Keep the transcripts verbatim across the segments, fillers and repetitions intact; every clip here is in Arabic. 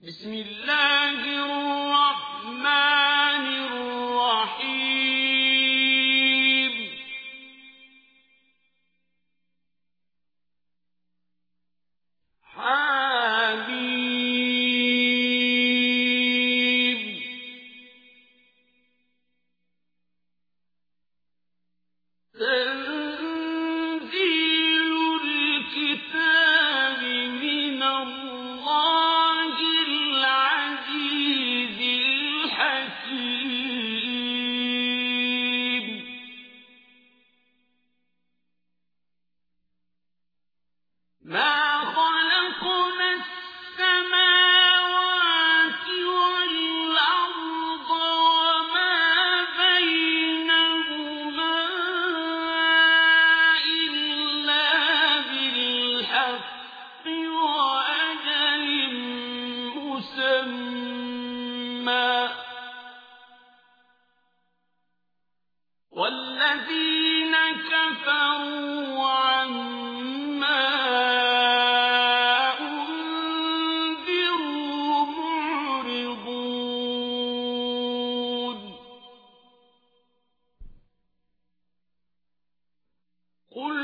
بسم الله الرحمن الرحيم حميم تنزيل الكتاب من الله العزيز الحكيم ما خلقنا السماوات والأرض وما بينهما إلا بالحق وأجل مسمى والذين كفروا عما أنذروا معرضون قل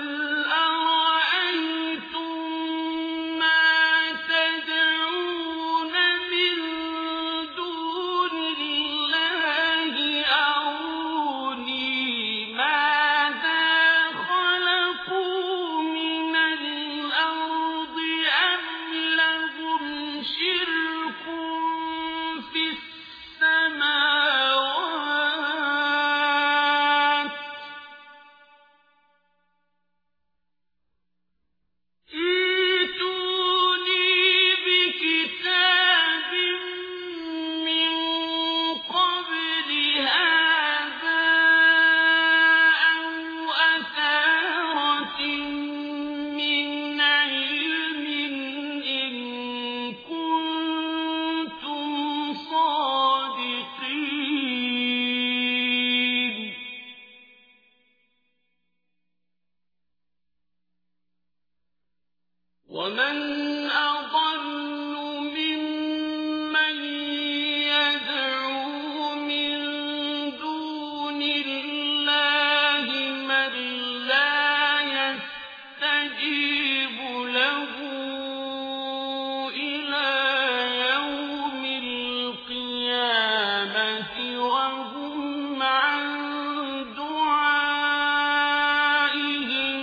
أرأيتم ما تدعون من دون الله أروني ماذا خلقوا من الأرض أم لهم شرك في السماوات ائتوني بكتاب من قبل هذا أو أثارة من علم إن كنتم صادقين ومن أضل ممن يدعو من دون الله من لا يستجيب له إلى يوم القيامة وهم عن دعائهم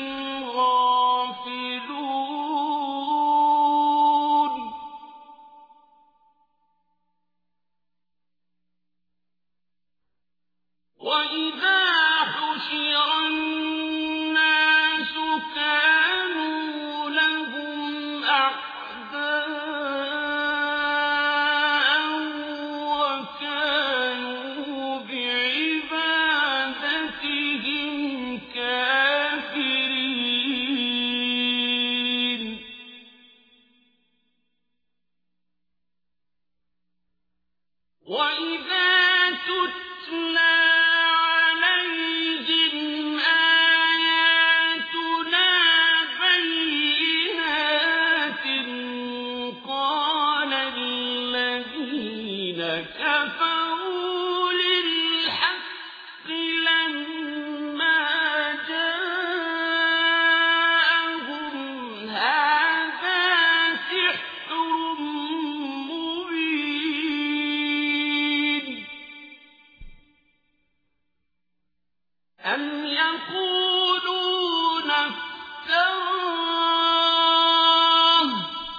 غافلون وإذا حشر الناس كانوا لهم أعداء وكانوا بعبادتهم كافرين وإذا تتلى عليهم آياتنا بينات قال الذين كفروا للحق لما جاءهم هذا سحر مبين أم يقولون افتراه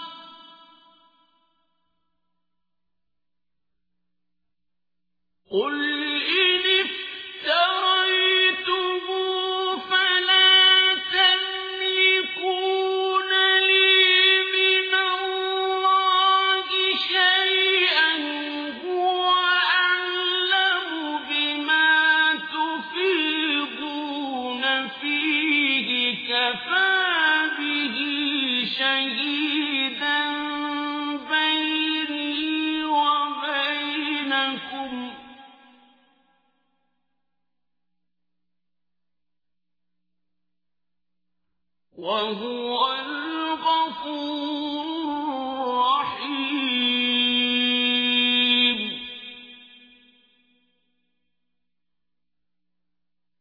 قل إن افتريته فلا تملكون لي من الله شيئا هو أعلم بما تفيضون فيه كفى به شهيدا بيني وبينكم وهو الغفور الرحيم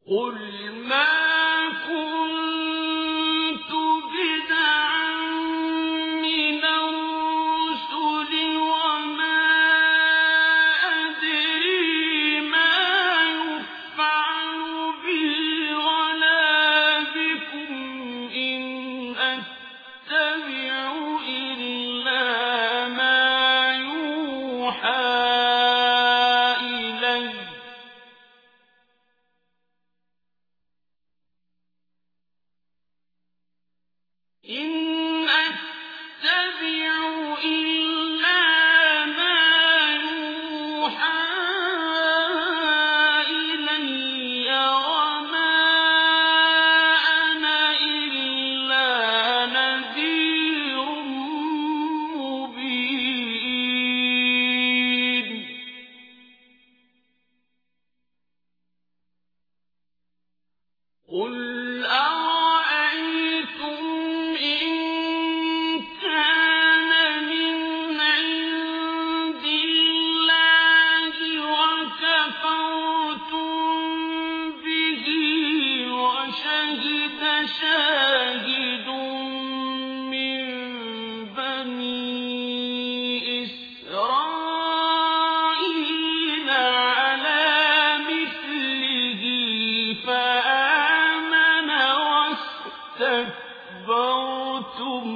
قل ما كنت بدعا من الرسل وما أدري ما يفعل بي ولا بكم إن أتبع إلا ما يوحى إلي إن أتبع إلا ما يوحى إلي وما أنا إلا نذير مبين قل أرأيتم إن كان من عند الله وكفرتم به وشهد شاهد من بني إسرائيل على مثله فآمن واستكبرتم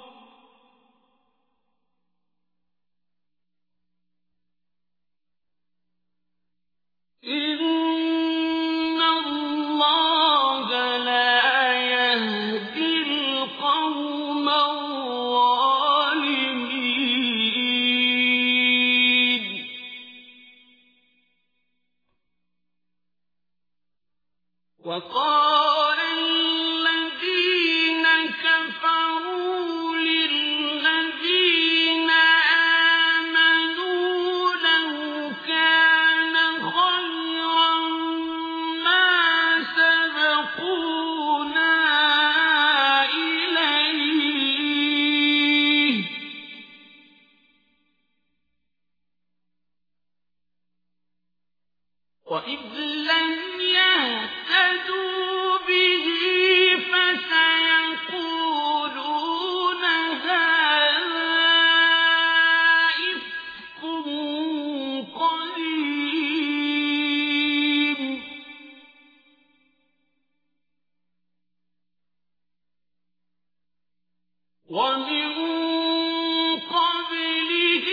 إن الله لا يهدي القوم الظالمين وقال الذين كفروا للذين آمنوا لو كان خيرا ما سبقونا إليه وإذ لم يهتدوا به فسيقولون هذا إفك قديم ومن قبله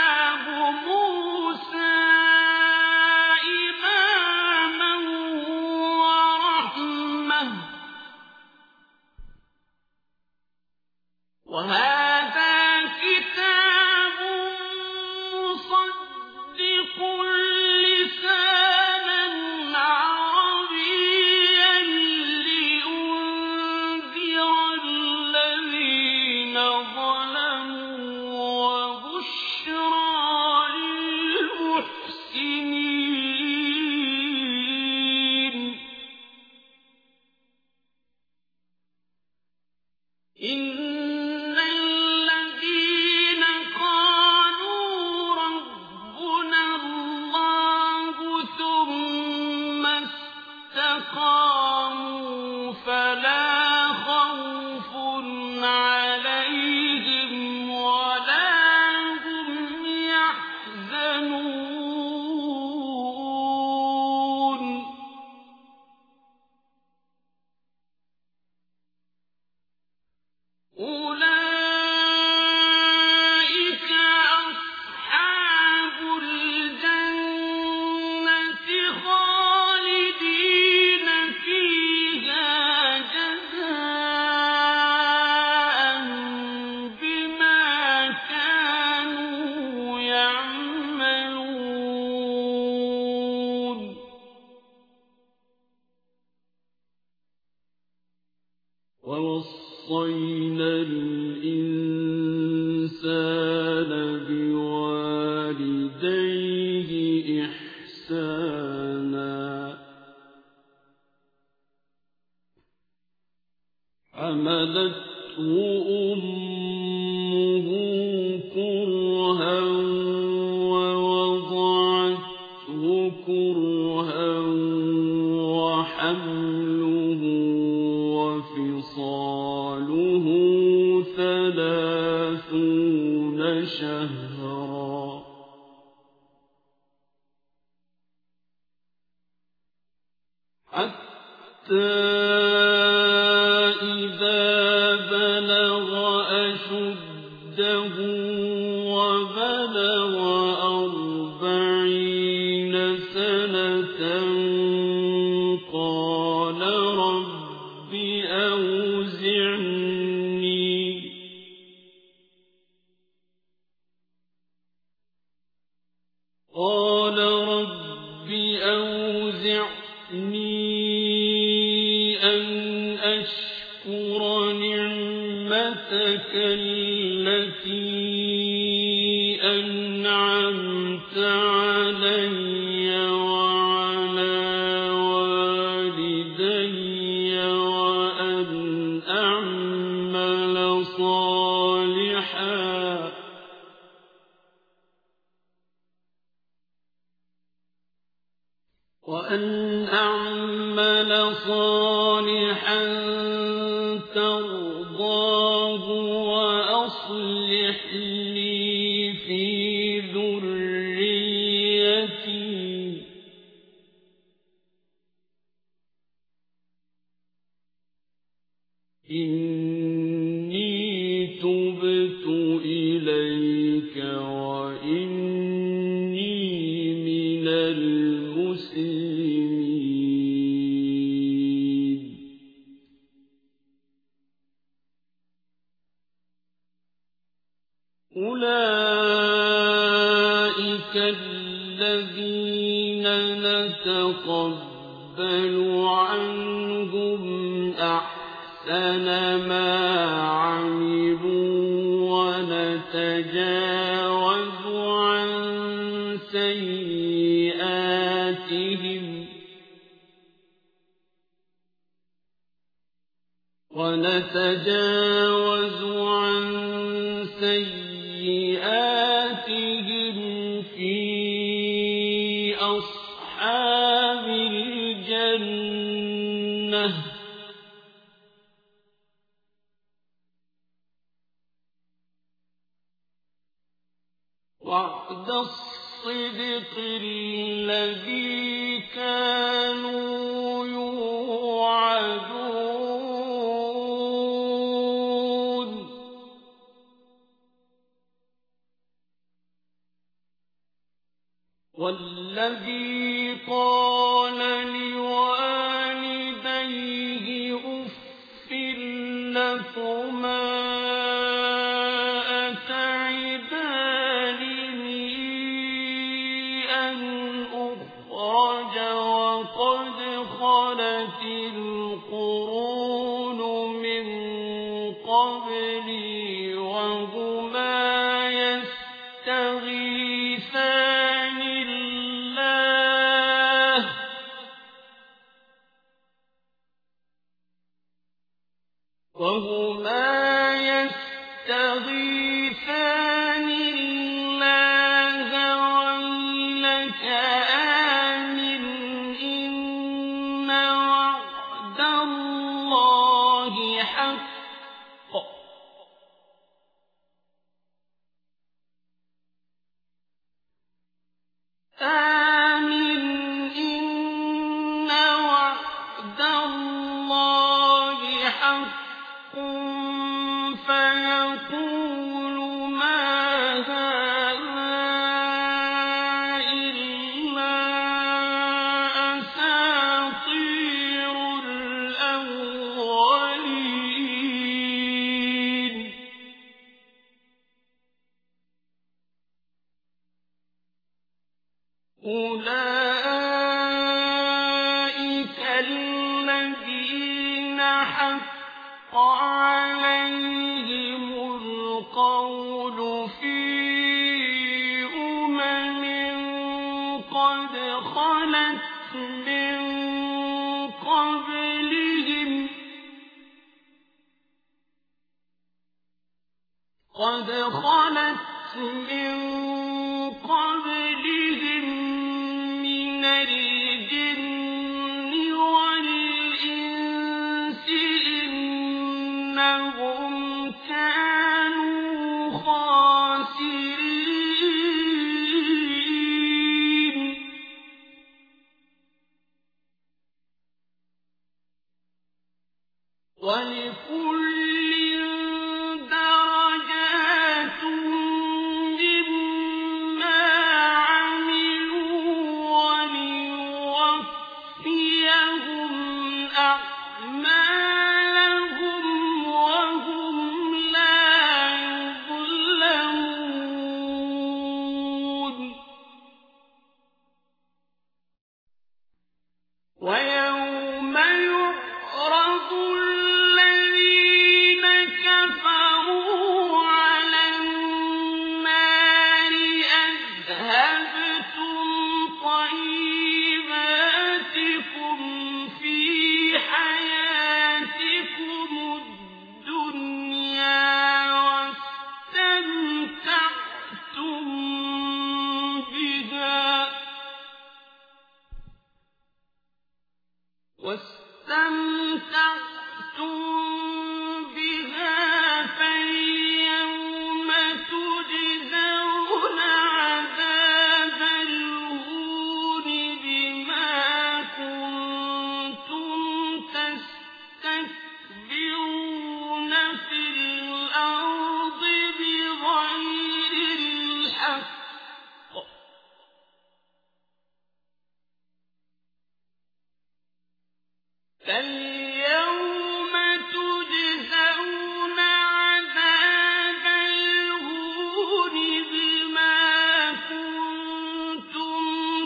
كتاب موسى إماما شهرا حتى إذا بلغ أشده وبلغ أربعين سنة قال رب أوزعني قال رب أوزعني أن أشكر نعمتك التي أنعمت علي وعلى والدي وأن أعمل صالحا وأن أعمل صالحا ترضاه وأصلح لي في ذريتي إني تبت إليك وإني من المسلمين أولئك الذين نتقبل عنهم أحسن ما عملوا ونتجاوز عن سيئاتهم ونتجاوز عن سيئاتهم في أصحاب الجنة وعد الصدق الذي كانوا يوعدون والذي قال لوالديه أف لكما أخرج وقد خلت القرون من قبلي وهما يستغيثان الله وهما يستغيثان الله ويلك آمن إن وعد الله حق آمن إن وعد الله حق فيقول ما هذا إلا أساطير الأولين أولئك الذين حق عليهم القول في أمم قد خلت من قبلهم قد خلت من قبلهم من الجن والإنس إنهم كانوا خاسرين فاليوم تجزون عذاب الهون بما كنتم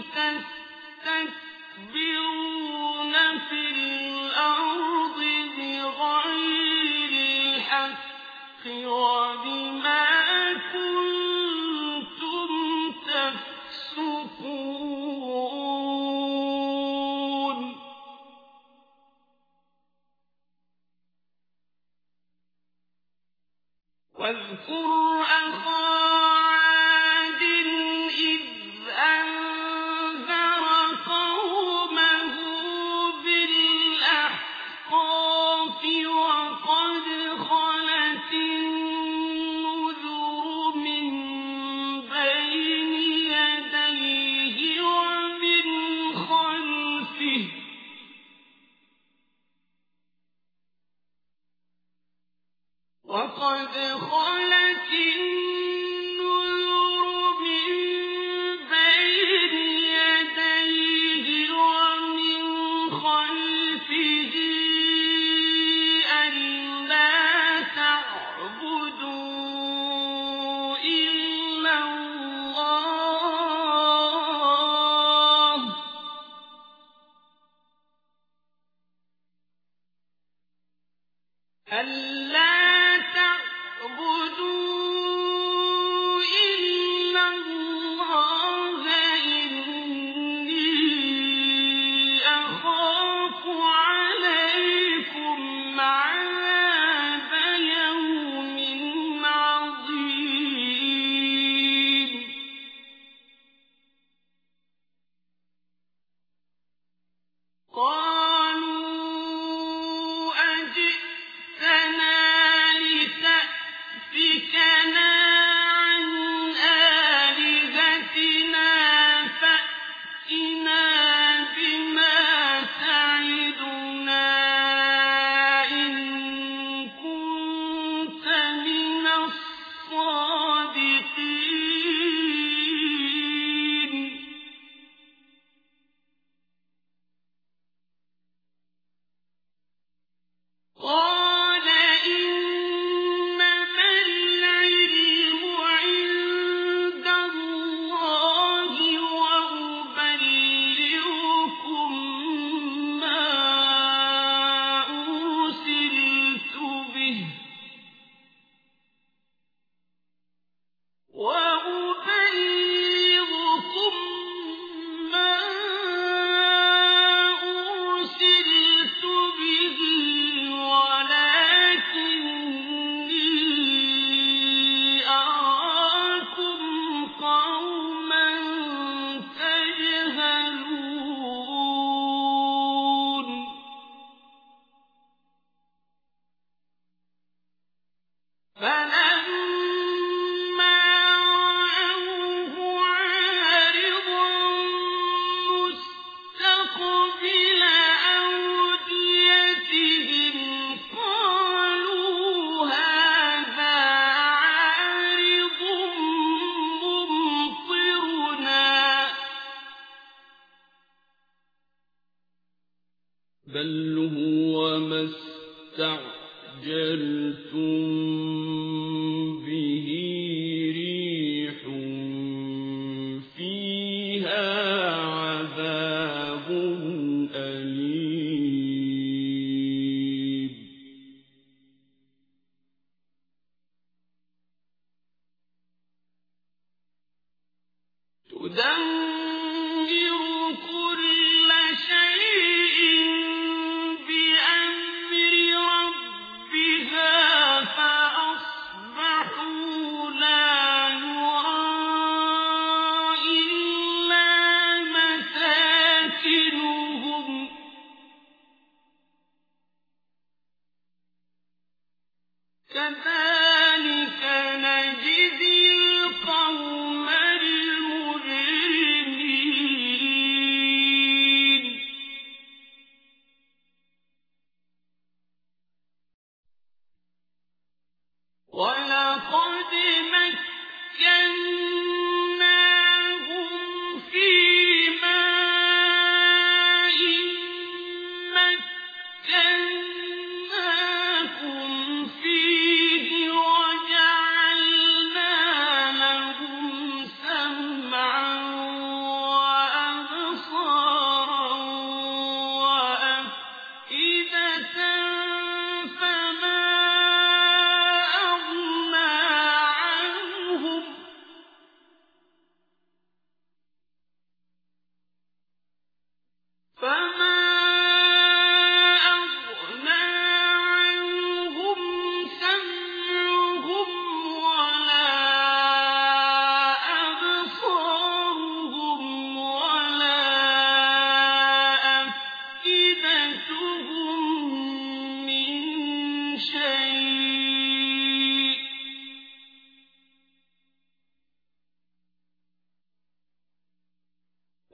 تستكبرون في الأرض بغير الحق وبما كنتم تفسقون واذكر أخا عاد إذ أنذر قومه بالأحقاف وقد خلت النذر من بين يديه ومن خلفه وقد خلت النذر من بين يديه ومن خلفه ألا تعبدوا إلا الله ألا تعبدوا إلا الله إني أخاف عليكم عذاب يوم عظيم قالوا أجئتنا لتأفكنا عن آلهتنا فأتنا بما تعدنا إن كنت من الصادقين قال إنما العلم عند الله وأبلغكم ما أرسلت به وأبلغكم ما أرسلت به ولكني أراكم قوما تجهلون فلما رأوه عارضا مستقبل أوديتهم قالوا هذا عارض ممطرنا بل هو ما استعجلتم به ريح فيها عذاب أليم تدمر كل شيء بأمر ربها فأصبحوا لا يرى إلا مساكنهم كذلك نجزي القوم المجرمين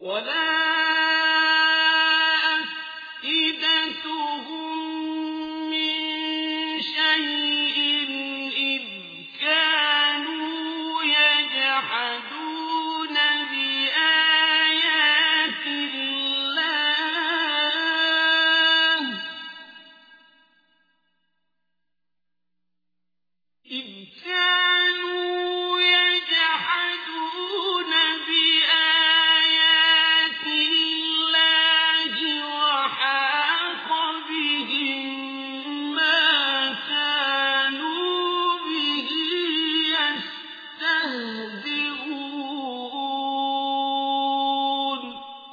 ولا أفئدتهم من شيء إذ كانوا يجحدون بآيات الله إذ كانوا يجحدون بآيات الله وحاق بهم ما كانوا به يستهزئون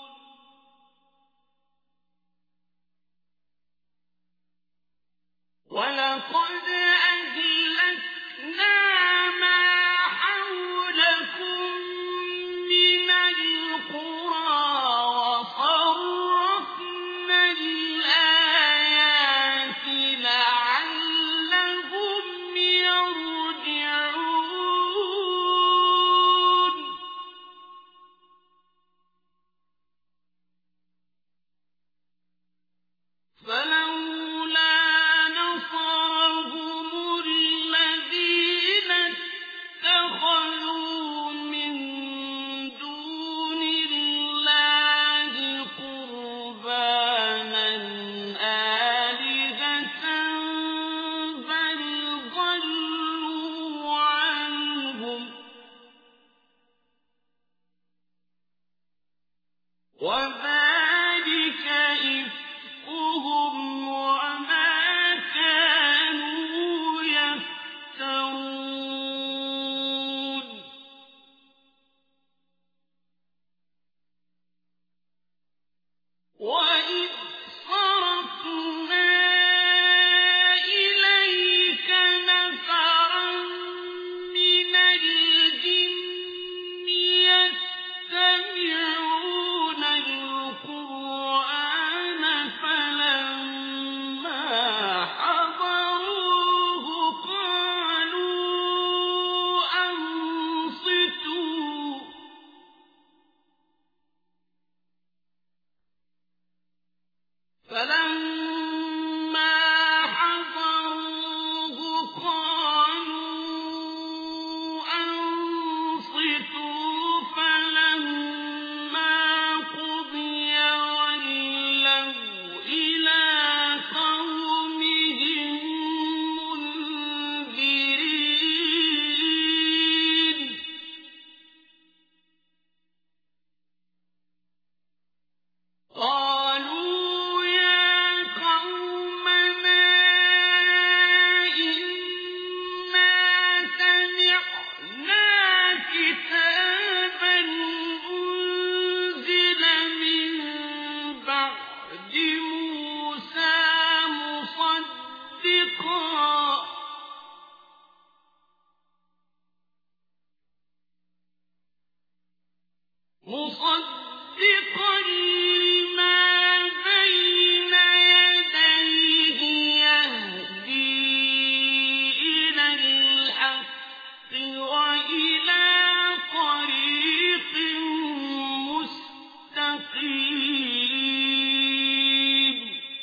ولقد أهلكنا ما حولكم من القرى وصرفنا الآيات لعلهم يرجعون فلولا نصرهم الذين اتخذوا من دون الله قربانا آلهة بل ضلوا عنهم وذلك إفكهم وما كانوا يفترون وإذ صرفنا إليك نفرا من الجن يستمعون القرآن فلما حضروه قالوا أنصتوا فلما حضروه قالوا أنصتوا فلما قضي ولوا إلى قومهم منذرين قالوا يا قومنا إنا سمعنا كتابا أنزل من بعد موسى مصدقا مصدقا لما بين يديه يهدي إلى الحق وإلى طريق مستقيم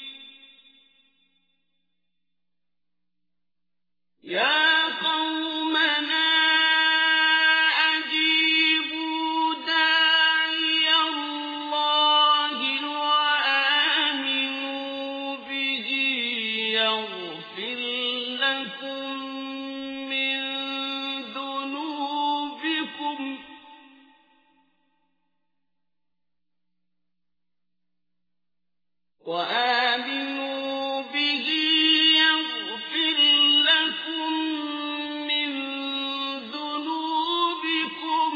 يا قومنا أجيبوا داعي الله وآمنوا به يغفر لكم من ذنوبكم وآمنوا به يغفر لكم من ذنوبكم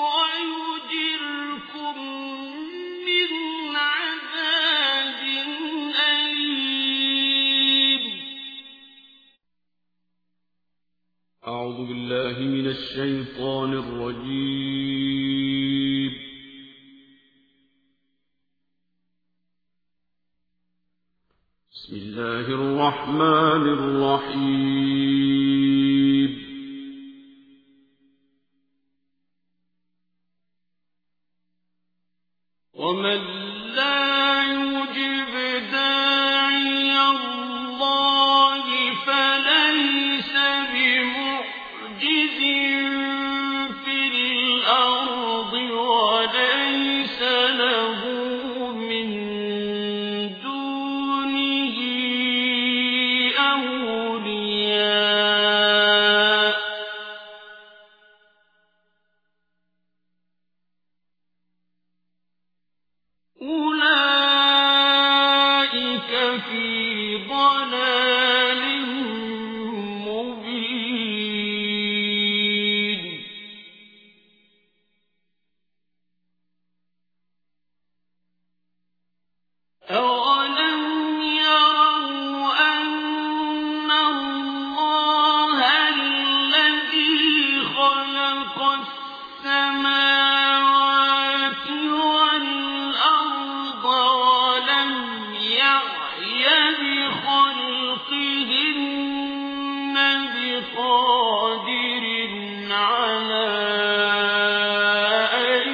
ويجركم من عذاب أليم. أعوذ بالله من الشيطان الرجيم. بسم الله الرحمن الرحيم. ومن لا يجب داعي الله فليس بمعجز في الأرض وليس له من دونه أولياء أولئك في ضلال مبين أولم يروا أن الله الذي خلق السماوات والأرض ولم يعي بخلقهن بقادر على أن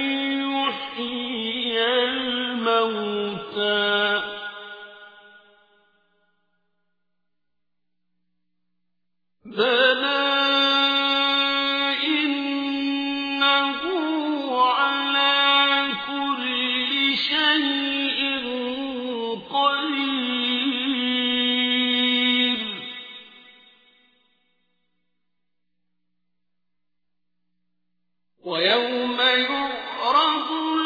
يحيي الموتى بلى إنه على كل شيء قدير ويوم يعرض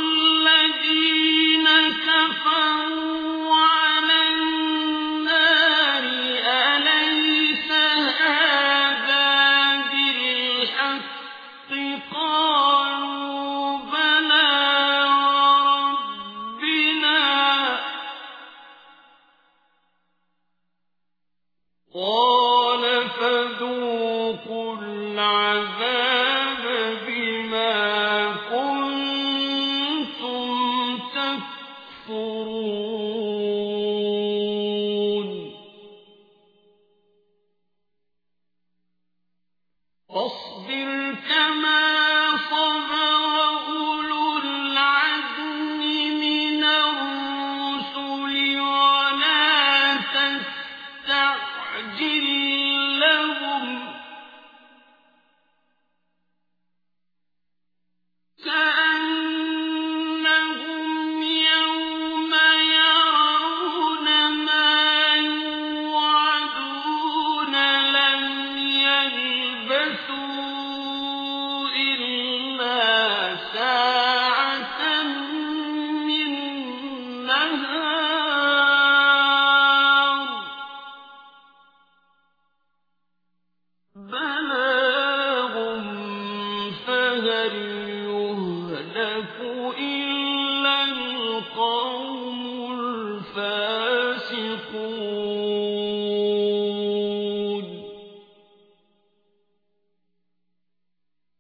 الذين كفروا على النار أليس هذا بالحق قالوا بلى وربنا قال فذوقوا العذاب بما كنتم تكفرون فاصبر كما صبر أولو العزم من الرسل ولا تستعجل لهم كأنهم يوم يرون ما يوعدون لم يلبثوا إلا ساعة من نهار بلاغ فهل يهلك إلا القوم الفاسقون